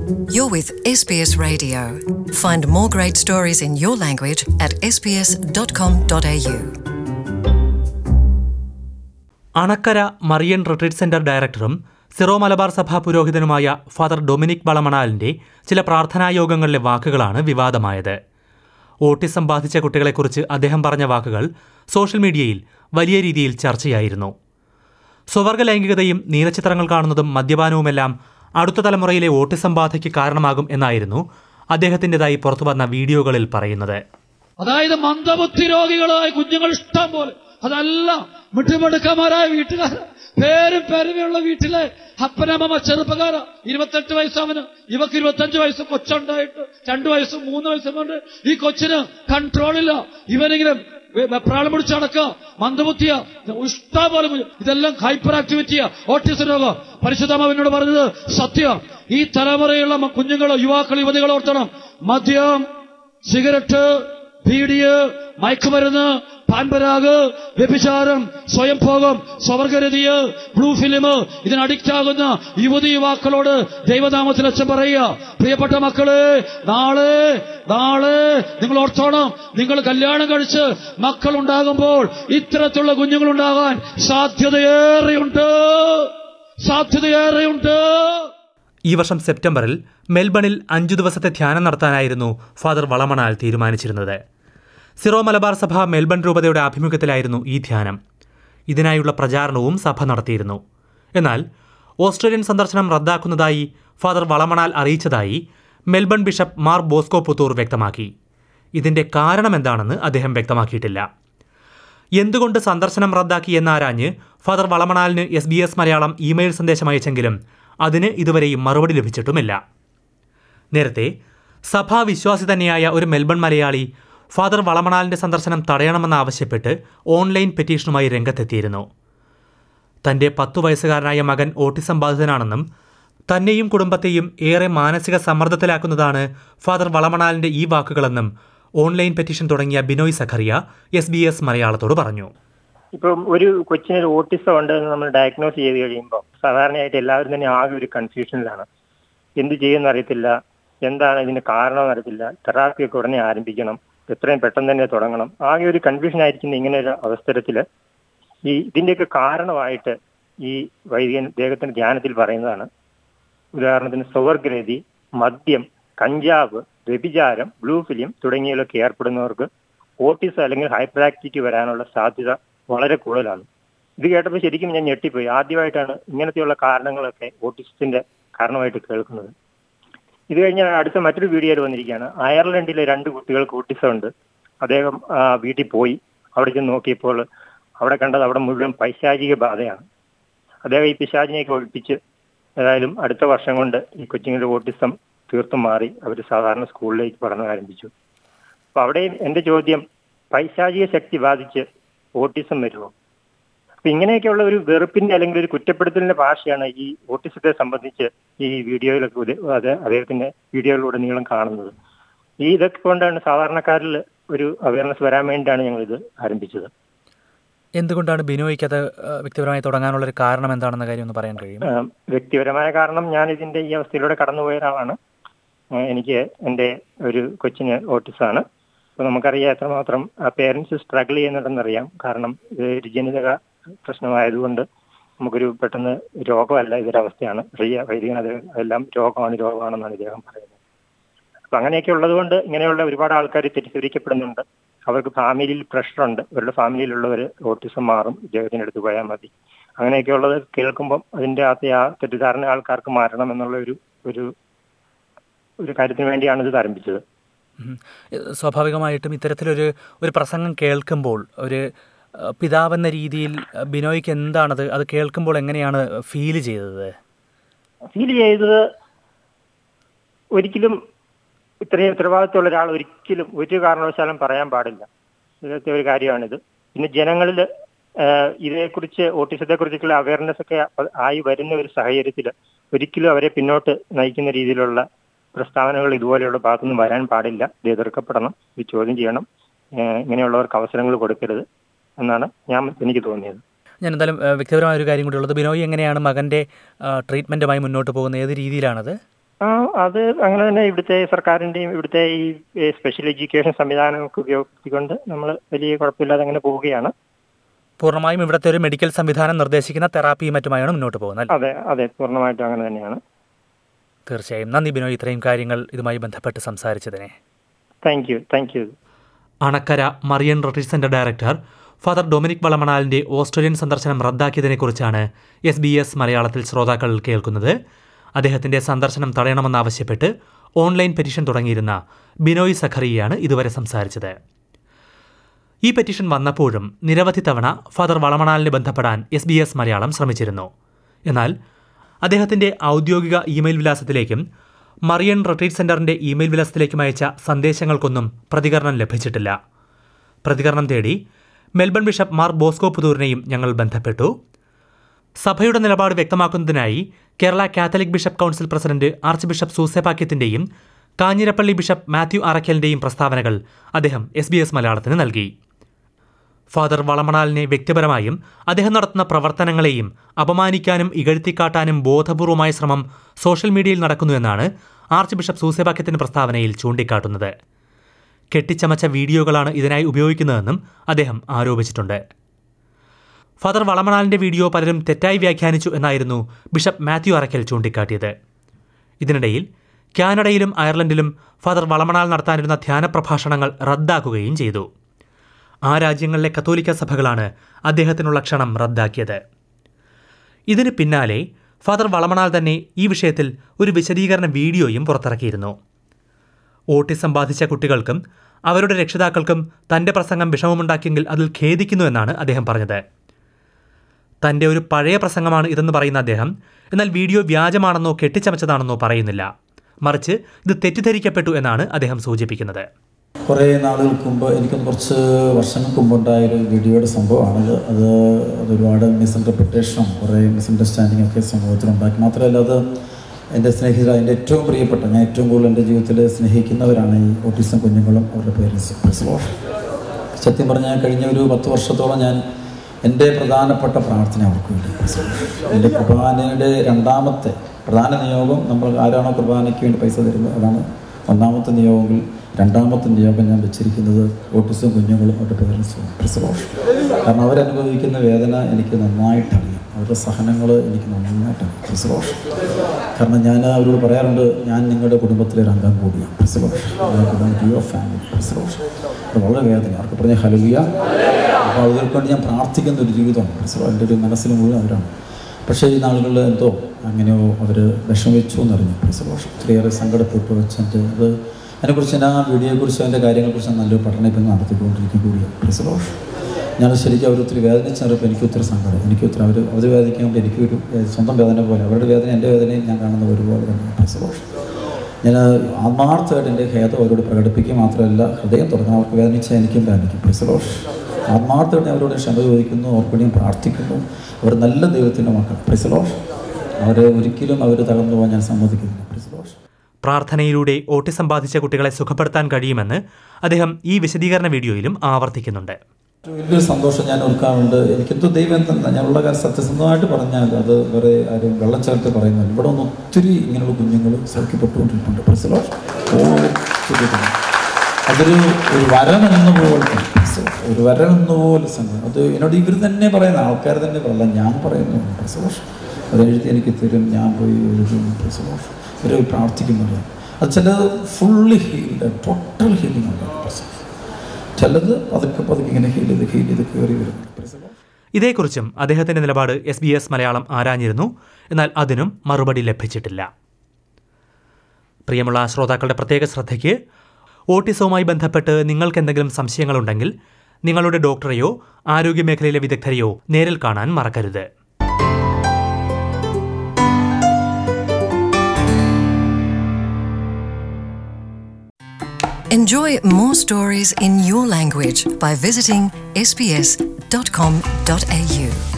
You're with SBS Radio. Find more great stories in your language at sbs.com.au. Anakkara Marian retreat center ഡയറക്ടറും സിറോ മലബാർ സഭ പുരോഹിതനുമായ father Dominic വളമണാലിന്റെ ചില പ്രാർത്ഥനായോഗങ്ങളിലെ വാക്കുകളാണ് വിവാദമായത്. Autism ബാധിച്ച കുട്ടികളെക്കുറിച്ച് അദ്ദേഹം പറഞ്ഞ വാക്കുകൾ സോഷ്യൽ മീഡിയയിൽ വലിയ രീതിയിൽ ചർച്ചയായിരുന്നു. സ്വവർഗ ലൈംഗികതയും നീലച്ചിത്രങ്ങൾ കാണുന്നതും മദ്യപാനവുമെല്ലാം അടുത്ത തലമുറയിലെ ഓട്ടിസം ബാധയ്ക്ക് കാരണമാകും എന്നായിരുന്നു അദ്ദേഹത്തിൻ്റെതായി പുറത്തുവന്ന വീഡിയോകളിൽ പറയുന്നത്. അതായത് മന്ദബുദ്ധി രോഗികളായ കുഞ്ഞുങ്ങൾ ഇഷ്ടം പോലെ, അതല്ല മിട്ടുമെടുക്കന്മാരായ വീട്ടുകാർ, പേരും പെരുമയുള്ള വീട്ടിലെ അപ്പനമ്മ ചെറുപ്പക്കാരാ. 28 വയസ്സവന്, ഇവക്ക് 25 വയസ്സ് കൊച്ചുണ്ടായിട്ട് 2 വയസ്സും 3 വയസ്സും കൊണ്ട് ഈ കൊച്ചിന് കൺട്രോളില്ല. ഇവനിങ്ങനെ വെപ്രാളം പിടിച്ച് നടക്കുക, മന്ദബുദ്ധിയ, ഇഷ്ടം പോലെ. ഇതെല്ലാം ഹൈപ്പർ ആക്ടിവിറ്റിയാ, ഓട്ടിസം രോഗം. പരിശുദ്ധമാവിനോട് പറഞ്ഞത് സത്യം. ഈ തലമുറയുള്ള കുഞ്ഞുങ്ങളോ യുവാക്കൾ യുവതികളോ ഓർത്തണം, മദ്യം, സിഗരറ്റ്, ബീഡിയ്, മയക്കുമരുന്ന്, പാൻപരാഗ്, വ്യഭിചാരം, സ്വയംഭോഗം, സ്വവർഗരതിയ്, ബ്ലൂ ഫിലിം, ഇതിന് അഡിക്റ്റ് ആകുന്ന യുവതി യുവാക്കളോട് ദൈവനാമത്തിൽ അച്ഛൻ പറയുക, പ്രിയപ്പെട്ട മക്കളെ, നാളെ നിങ്ങൾ ഓർത്തോണം, നിങ്ങൾ കല്യാണം കഴിച്ച് മക്കളുണ്ടാകുമ്പോൾ ഇത്തരത്തിലുള്ള കുഞ്ഞുങ്ങളുണ്ടാകാൻ സാധ്യതയേറെയുണ്ട്. ഈ വർഷം സെപ്റ്റംബറിൽ മെൽബണിൽ 5 ദിവസത്തെ ധ്യാനം നടത്താനായിരുന്നു ഫാദർ വളമണാൽ തീരുമാനിച്ചിരുന്നത്. സിറോ മലബാർ സഭ മെൽബൺ രൂപതയുടെ ആഭിമുഖ്യത്തിലായിരുന്നു ഈ ധ്യാനം. ഇതിനായുള്ള പ്രചാരണവും സഭ നടത്തിയിരുന്നു. എന്നാൽ ഓസ്ട്രേലിയൻ സന്ദർശനം റദ്ദാക്കുന്നതായി ഫാദർ വളമണാൽ അറിയിച്ചതായി മെൽബൺ ബിഷപ്പ് മാർ ബോസ്കോ പുത്തൂർ വ്യക്തമാക്കി. ഇതിന്റെ കാരണമെന്താണെന്ന് അദ്ദേഹം വ്യക്തമാക്കിയിട്ടില്ല. എന്തുകൊണ്ട് സന്ദർശനം റദ്ദാക്കി എന്നാരാഞ്ഞ് ഫാദർ വളമണാലിന് SBS മലയാളം ഇമെയിൽ സന്ദേശം അയച്ചെങ്കിലും അതിന് ഇതുവരെയും മറുപടി ലഭിച്ചിട്ടുമില്ല. നേരത്തെ സഭാ വിശ്വാസി തന്നെയായ ഒരു മെൽബൺ മലയാളി ഫാദർ വളമണാലിന്റെ സന്ദർശനം തടയണമെന്നാവശ്യപ്പെട്ട് ഓൺലൈൻ പെറ്റീഷനുമായി രംഗത്തെത്തിയിരുന്നു. തന്റെ 10 വയസ്സുകാരനായ മകൻ ഓട്ടിസം ബാധിതനാണെന്നും തന്നെയും കുടുംബത്തെയും ഏറെ മാനസിക സമ്മർദ്ദത്തിലാക്കുന്നതാണ് ഫാദർ വളമണാലിന്റെ ഈ വാക്കുകളെന്നും ഓൺലൈൻ പെറ്റീഷൻ തുടങ്ങിയ ബിനോയ് സഖറിയ SBS മലയാളത്തോട് പറഞ്ഞു. ഇപ്പം ഒരു കൊച്ചിന് ഓട്ടിസം ഉണ്ടെന്ന് നമ്മൾ ഡയഗ്നോസ് ചെയ്ത് കഴിയുമ്പോൾ സാധാരണയായിട്ട് എല്ലാവരും തന്നെ ആകെ ഒരു കൺഫ്യൂഷനിലാണ്. എന്ത് ചെയ്യുമെന്ന് അറിയത്തില്ല, എന്താണ് ഇതിന് കാരണമെന്ന് അറിയത്തില്ല, തെറാപ്പിയൊക്കെ ഉടനെ ആരംഭിക്കണം, എത്രയും പെട്ടെന്ന് തന്നെ തുടങ്ങണം, ആകെ ഒരു കൺഫ്യൂഷൻ ആയിരിക്കുന്ന ഇങ്ങനെ ഒരു അവസരത്തിൽ ഇതിൻ്റെയൊക്കെ കാരണമായിട്ട് ഈ വൈദികൻ അദ്ദേഹത്തിന്റെ ധ്യാനത്തിൽ പറയുന്നതാണ്. ഉദാഹരണത്തിന് സ്വവർഗരതി, മദ്യം, കഞ്ചാവ്, വ്യഭിചാരം, ബ്ലൂ ഫിലിം തുടങ്ങിയവയൊക്കെ ഏർപ്പെടുന്നവർക്ക് ഓട്ടിസം അല്ലെങ്കിൽ ഹൈപ്പർ ആക്ടിവിറ്റി വരാനുള്ള സാധ്യത വളരെ കൂടുതലാണ്. ഇത് കേട്ടപ്പോൾ ശരിക്കും ഞാൻ ഞെട്ടിപ്പോയി. ആദ്യമായിട്ടാണ് ഇങ്ങനത്തെയുള്ള കാരണങ്ങളൊക്കെ ഓട്ടിസത്തിന്റെ കാരണമായിട്ട് കേൾക്കുന്നത്. ഇത് കഴിഞ്ഞ അടുത്ത മറ്റൊരു വീഡിയോയിൽ വന്നിരിക്കുകയാണ്. അയർലൻഡിലെ 2 കുട്ടികൾക്ക് ഓട്ടിസം ഉണ്ട്. അദ്ദേഹം വീട്ടിൽ പോയി അവിടെ ചെന്ന് നോക്കിയപ്പോൾ അവിടെ കണ്ടത് അവിടെ മുഴുവൻ പൈശാചിക ബാധയാണ്. അദ്ദേഹം ഈ പിശാചിനെയൊക്കെ ഒഴിപ്പിച്ച് ഏതായാലും അടുത്ത വർഷം കൊണ്ട് ഈ കൊച്ചുങ്ങളുടെ ഓട്ടിസം തീർത്തും മാറി അവർ സാധാരണ സ്കൂളിലേക്ക് പഠനം ആരംഭിച്ചു. അപ്പൊ അവിടെയും എന്റെ ചോദ്യം, പൈശാചിക ശക്തി ബാധിച്ച് ഓട്ടിസം വരുമോ? അപ്പൊ ഇങ്ങനെയൊക്കെയുള്ള ഒരു വെറുപ്പിന്റെ അല്ലെങ്കിൽ ഒരു കുറ്റപ്പെടുത്തലിന്റെ ഭാഷയാണ് ഈ ഓട്ടിസത്തെ സംബന്ധിച്ച് ഈ വീഡിയോയിലൊക്കെ അദ്ദേഹത്തിന്റെ വീഡിയോയിലൂടെ നീളം കാണുന്നത്. ഇതൊക്കെ കൊണ്ടാണ് സാധാരണക്കാരിൽ ഒരു അവയർനെസ് വരാൻ വേണ്ടിയാണ് ഞങ്ങൾ ഇത് ആരംഭിച്ചത്. എന്തുകൊണ്ടാണ് ബിനോയ്ക്ക് അത് വ്യക്തിപരമായി തുടങ്ങാനുള്ള ഒരു കാരണം എന്താണെന്ന കാര്യം ഒന്ന് പറയാൻ കഴിയും? വ്യക്തിപരമായ കാരണം, ഞാൻ ഇതിന്റെ ഈ അവസ്ഥയിലൂടെ കടന്നുപോയ ഒരാളാണ്. എനിക്ക് എൻ്റെ ഒരു കൊച്ചിന് ഓട്ടിസമാണ്. അപ്പോൾ നമുക്കറിയാം എത്രമാത്രം പേരൻസ് സ്ട്രഗിൾ ചെയ്യുന്നുണ്ടെന്നറിയാം. കാരണം ഇത് ഒരു ജനിതക പ്രശ്നമായതുകൊണ്ട് നമുക്കൊരു പെട്ടെന്ന് രോഗമല്ല, ഇതൊരവസ്ഥയാണ്. വൈദികൻ അതെല്ലാം രോഗമാണെന്നാണ് ഇദ്ദേഹം പറയുന്നത്. അപ്പം അങ്ങനെയൊക്കെ ഉള്ളതുകൊണ്ട് ഇങ്ങനെയുള്ള ഒരുപാട് ആൾക്കാർ തെറ്റിദ്ധരിക്കപ്പെടുന്നുണ്ട്. അവർക്ക് ഫാമിലിയിൽ പ്രഷറുണ്ട്, അവരുടെ ഫാമിലിയിലുള്ളവർ ഓട്ടിസം മാറും, ഇദ്ദേഹത്തിൻ്റെ അടുത്ത് പോയാൽ മതി, അങ്ങനെയൊക്കെ ഉള്ളത് കേൾക്കുമ്പം അതിൻ്റെ അകത്തെ ആ തെറ്റിദ്ധാരണ ആൾക്കാർക്ക് മാറണം എന്നുള്ള ഒരു കാര്യത്തിന് വേണ്ടിയാണ് ഇത് ആരംഭിച്ചത്. സ്വാഭാവികമായിട്ടും ഇത്തരത്തിലൊരു പ്രസംഗം കേൾക്കുമ്പോൾ ഒരു പിതാവെന്ന രീതിയിൽ ബിനോയ്ക്ക് എന്താണത്, അത് കേൾക്കുമ്പോൾ എങ്ങനെയാണ് ഫീൽ ചെയ്തത്? ഒരിക്കലും ഇത്രയും ഉത്തരവാദിത്തമുള്ള ഒരാൾ ഒരിക്കലും ഒരു കാരണവശാലും പറയാൻ പാടില്ല. ഇതൊക്കെ ഒരു കാര്യമാണിത്. പിന്നെ ജനങ്ങളിൽ ഇതേക്കുറിച്ച് ഓട്ടിസത്തെക്കുറിച്ചുള്ള അവയർനെസ് ഒക്കെ ആയി വരുന്ന ഒരു സാഹചര്യത്തിൽ ഒരിക്കലും അവരെ പിന്നോട്ട് നയിക്കുന്ന രീതിയിലുള്ള പ്രസ്താവനകൾ ഇതുപോലെയുള്ള ഭാഗത്തുനിന്ന് വരാൻ പാടില്ല. ഇത് എതിർക്കപ്പെടണം, ഇത് ചോദ്യം ചെയ്യണം, ഇങ്ങനെയുള്ളവർക്ക് അവസരങ്ങൾ കൊടുക്കരുത് എന്നാണ് എനിക്ക് തോന്നിയത്. ഞാൻ എന്തായാലും വ്യക്തിപരമായ ഒരു കാര്യം കൂടി ഉള്ളത്, ബിനോയ് എങ്ങനെയാണ് മകൻ്റെ ട്രീറ്റ്മെൻറ്റുമായി മുന്നോട്ട് പോകുന്നത്? ഏത് രീതിയിലാണത്? അത് അങ്ങനെ തന്നെ ഇവിടുത്തെ സർക്കാരിന്റെയും ഇവിടുത്തെ ഈ സ്പെഷ്യൽ എഡ്യൂക്കേഷൻ സംവിധാനമൊക്കെ ഉപയോഗിച്ചുകൊണ്ട് നമ്മൾ വലിയ കുഴപ്പമില്ലാതെ അങ്ങനെ പോവുകയാണ്. പൂർണ്ണമായും ഇവിടുത്തെ ഒരു മെഡിക്കൽ സംവിധാനം നിർദ്ദേശിക്കുന്ന തെറാപ്പിയും മറ്റുമായാണ് മുന്നോട്ട് പോകുന്നത്. അതെ അതെ, പൂർണ്ണമായിട്ടും അങ്ങനെ തന്നെയാണ്. തീർച്ചയായും നന്ദി ബിനോയ്, ഇത്രയും കാര്യങ്ങൾ ഇതുമായി ബന്ധപ്പെട്ട് സംസാരിച്ചതിനെ. Thank you. Anakkara Marian retreat center director father Dominic വളമണാലിന്റെ ഓസ്ട്രേലിയൻ സന്ദർശനം റദ്ദാക്കിയതിനെക്കുറിച്ചാണ് SBS മലയാളത്തിൽ ശ്രോതാക്കൾ കേൾക്കുന്നത്. അദ്ദേഹത്തിന്റെ സന്ദർശനം തടയണമെന്നാവശ്യപ്പെട്ട് ഓൺലൈൻ പെറ്റീഷൻ തുടങ്ങിയിരുന്ന ബിനോയ് സഖറിയയാണ് ഇതുവരെ സംസാരിച്ചത്. ഈ പെറ്റീഷൻ വന്നപ്പോഴും നിരവധി തവണ ഫാദർ വളമണാലിനെ ബന്ധപ്പെടാൻ SBS മലയാളം ശ്രമിച്ചിരുന്നു. എന്നാൽ അദ്ദേഹത്തിന്റെ ഔദ്യോഗിക ഇമെയിൽ വിലാസത്തിലേക്കും മറിയൻ റിട്രീറ്റ് സെന്ററിന്റെ ഇമെയിൽ വിലാസത്തിലേക്കും അയച്ച സന്ദേശങ്ങൾക്കൊന്നും പ്രതികരണം ലഭിച്ചിട്ടില്ല. പ്രതികരണം തേടി മെൽബൺ ബിഷപ്പ് മാർ ബോസ്കോ പുതൂരിനെയും ഞങ്ങൾ ബന്ധപ്പെട്ടു. സഭയുടെ നിലപാട് വ്യക്തമാക്കുന്നതിനായി Kerala Catholic bishop council president archbishop സൂസേപാക്യത്തിന്റെയും കാഞ്ഞിരപ്പള്ളി ബിഷപ്പ് മാത്യു അറക്കലിന്റെയും പ്രസ്താവനകൾ അദ്ദേഹം SBS മലയാളത്തിന് നൽകി. ഫാദർ വളമണാലിനെ വ്യക്തിപരമായും അദ്ദേഹം നടത്തുന്ന പ്രവർത്തനങ്ങളെയും അപമാനിക്കാനും ഇകഴ്ത്തിക്കാട്ടാനും ബോധപൂർവമായ ശ്രമം സോഷ്യൽ മീഡിയയിൽ നടക്കുന്നുവെന്നാണ് ആർച്ച് ബിഷപ്പ് സൂസേപാക്യത്തിന്റെ പ്രസ്താവനയിൽ ചൂണ്ടിക്കാട്ടുന്നത്. കെട്ടിച്ചമച്ച വീഡിയോകളാണ് ഇതിനായി ഉപയോഗിക്കുന്നതെന്നും അദ്ദേഹം ആരോപിച്ചിട്ടുണ്ട്. ഫാദർ വളമണാലിന്റെ വീഡിയോ പലരും തെറ്റായി വ്യാഖ്യാനിച്ചു എന്നായിരുന്നു ബിഷപ്പ് മാത്യു അറക്കൽ ചൂണ്ടിക്കാട്ടിയത്. ഇതിനിടയിൽ കാനഡയിലും അയർലൻഡിലും ഫാദർ വളമണാൽ നടത്താനിരുന്ന ധ്യാന പ്രഭാഷണങ്ങൾ റദ്ദാക്കുകയും ചെയ്തു. ആ രാജ്യങ്ങളിലെ കത്തോലിക്ക സഭകളാണ് അദ്ദേഹത്തിനുള്ള ക്ഷണം റദ്ദാക്കിയത്. ഇതിന് പിന്നാലെ ഫാദർ വളമണാൽ തന്നെ ഈ വിഷയത്തിൽ ഒരു വിശദീകരണ വീഡിയോയും പുറത്തിറക്കിയിരുന്നു. ഓട്ടിസം ബാധിച്ച കുട്ടികൾക്കും അവരുടെ രക്ഷിതാക്കൾക്കും തന്റെ പ്രസംഗം വിഷമമുണ്ടാക്കിയെങ്കിൽ അതിൽ ഖേദിക്കുന്നുവെന്നാണ് അദ്ദേഹം പറഞ്ഞത്. തന്റെ ഒരു പഴയ പ്രസംഗമാണ് ഇതെന്ന് പറയുന്ന അദ്ദേഹം എന്നാൽ വീഡിയോ വ്യാജമാണെന്നോ കെട്ടിച്ചമച്ചതാണെന്നോ പറയുന്നില്ല. മറിച്ച് ഇത് തെറ്റിദ്ധരിക്കപ്പെട്ടു എന്നാണ് അദ്ദേഹം സൂചിപ്പിക്കുന്നത്. കുറേ നാളുകൾക്ക് മുമ്പ്, എനിക്ക് കുറച്ച് വർഷങ്ങൾക്ക് മുമ്പുണ്ടായൊരു വീഡിയോയുടെ സംഭവമാണത്. അതൊരുപാട് മിസ്ഇൻറ്റർപ്രിട്ടേഷനും കുറേ മിസ്അണ്ടർസ്റ്റാൻഡിംഗ് ഒക്കെ സമൂഹത്തിലുണ്ടാക്കി. മാത്രമല്ല അത് എൻ്റെ സ്നേഹിതർ, എൻ്റെ ഏറ്റവും പ്രിയപ്പെട്ട, ഞാൻ ഏറ്റവും കൂടുതൽ എൻ്റെ ജീവിതത്തിൽ സ്നേഹിക്കുന്നവരാണ് ഈ ഓട്ടിസം കുഞ്ഞുങ്ങളും അവരുടെ പേരൻസും. സത്യം പറഞ്ഞാൽ കഴിഞ്ഞ ഒരു 10 വർഷത്തോളം ഞാൻ എൻ്റെ പ്രധാനപ്പെട്ട പ്രാർത്ഥന അവർക്ക് വേണ്ടി, എൻ്റെ കുർബാനയുടെ രണ്ടാമത്തെ പ്രധാന നിയോഗം, നമ്മൾ ആരാണോ കുർബാനയ്ക്ക് വേണ്ടി പൈസ തരുന്നത് അതാണ് ഒന്നാമത്തെ നിയോഗമെങ്കിൽ രണ്ടാമത്തെ നിയോഗം ഞാൻ വെച്ചിരിക്കുന്നത് ഓട്ടിസം കുഞ്ഞുങ്ങളും അവരുടെ പേരൻസും. കാരണം അവരനുഭവിക്കുന്ന വേദന എനിക്ക് നന്നായിട്ടറിയാം, അവരുടെ സഹനങ്ങൾ എനിക്ക് നന്നായിട്ടറിയാം. കാരണം ഞാൻ അവരോട് പറയാറുണ്ട്, ഞാൻ നിങ്ങളുടെ കുടുംബത്തിലൊരു അംഗം കൂടിയാണ്. Your family. അത് വളരെ വേദന, അവർക്ക് പറഞ്ഞ ഹല്ലേലൂയ. അപ്പോൾ അവർക്ക് വേണ്ടി ഞാൻ പ്രാർത്ഥിക്കുന്ന ഒരു ജീവിതമാണ്. എൻ്റെ ഒരു മനസ്സിൽ മുഴുവൻ അവരാണ്. പക്ഷേ ഈ നാളുകളിൽ എന്തോ അങ്ങനെയോ അവർ വിഷമിച്ചു എന്നറിഞ്ഞു. ഒത്തിരിയേറെ സങ്കടപ്പെട്ടു വെച്ചിട്ട് അതിനെക്കുറിച്ച് ഞാൻ ആ വീഡിയോയെക്കുറിച്ച് അതിൻ്റെ കാര്യങ്ങളെക്കുറിച്ച് നല്ലൊരു പഠനം ഇപ്പം നടത്തിക്കൊണ്ടിരിക്കും കൂടിയാണ്. ഞാൻ ശരിക്കും അവരൊത്തിരി വേദനിച്ചപ്പോൾ എനിക്ക് ഒത്തിരി സങ്കടം, എനിക്കൊത്തിരി അവർ വേദനിക്കുമ്പോൾ എനിക്കൊരു സ്വന്തം വേദന പോലെ അവരുടെ വേദന എൻ്റെ വേദനയും ഞാൻ കാണുന്ന ഒരുപോലെ തന്നെയാണ്. ഞാൻ ആത്മാർത്ഥമായിട്ട് എൻ്റെ ഖേദം അവരോട് പ്രകടിപ്പിക്കുക മാത്രമല്ല, ഹൃദയം തുറക്കണം. അവർക്ക് വേദനിച്ചാൽ എനിക്കും വേദനിക്കും. ആത്മാർത്ഥമായിട്ട് അവരോട് ക്ഷമ ചോദിക്കുന്നു, അവർക്ക് വേണ്ടിയും പ്രാർത്ഥിക്കുന്നു. അവർ നല്ല ദൈവത്തിൻ്റെ മക്കൾ. അവർ ഒരിക്കലും അവർ തകർന്നു പോകാൻ ഞാൻ സമ്മതിക്കുന്നില്ല. പ്രാർത്ഥനയിലൂടെ ഓട്ടിസം ബാധിച്ച കുട്ടികളെ സുഖപ്പെടുത്താൻ കഴിയുമെന്ന് അദ്ദേഹം ഈ വിശദീകരണ വീഡിയോയിലും ആവർത്തിക്കുന്നുണ്ട്. വലിയൊരു സന്തോഷം ഞാൻ ഓർക്കാറുണ്ട്. എനിക്കെന്തോ ദൈവം തന്നെ, ഞാനുള്ള കാര്യം സത്യസന്ധമായിട്ട് പറഞ്ഞാൽ അത് വേറെ ആരും വെള്ളം ചേർത്ത് പറയുന്നില്ല. ഇവിടെ ഒന്ന് ഒത്തിരി ഇങ്ങനെയുള്ള കുഞ്ഞുങ്ങൾ സൗഖ്യപ്പെട്ടുകൊണ്ടിരിക്കുന്നുണ്ട്. അതൊരു വരമെന്നുപോലെ, ഒരു വരമെന്നുപോലെ സംഭവം. അത് എന്നോട് ഇവർ തന്നെ പറയുന്ന ആൾക്കാർ തന്നെ പറയല്ല, ഞാൻ പറയുന്നു. അതെഴുതി എനിക്ക് തരും, ഞാൻ പോയി എഴുതും. ഇവർ പ്രാർത്ഥിക്കുന്നുണ്ട്. അത് ചിലത് ഫുള്ളി ഹീൽഡ്, ടോട്ടൽ ഹീലിംഗ് ഉണ്ട്. ചിലത് പതുക്കെ ഇങ്ങനെ ഹീൽ ചെയ്ത് കയറി വരുന്നു. ഇതേക്കുറിച്ചും അദ്ദേഹത്തിന്റെ നിലപാട് SBS മലയാളം ആരാഞ്ഞിരുന്നു. എന്നാൽ അതിനും മറുപടി ലഭിച്ചിട്ടില്ല. പ്രിയമുള്ള ശ്രോതാക്കളുടെ പ്രത്യേക ശ്രദ്ധയ്ക്ക്, ഓട്ടിസവുമായി ബന്ധപ്പെട്ട് നിങ്ങൾക്ക് എന്തെങ്കിലും സംശയങ്ങളുണ്ടെങ്കിൽ നിങ്ങളുടെ ഡോക്ടറെയോ ആരോഗ്യമേഖലയിലെ വിദഗ്ധരെയോ നേരിൽ കാണാൻ മറക്കരുത്. Enjoy more stories in your language by visiting sbs.com.au.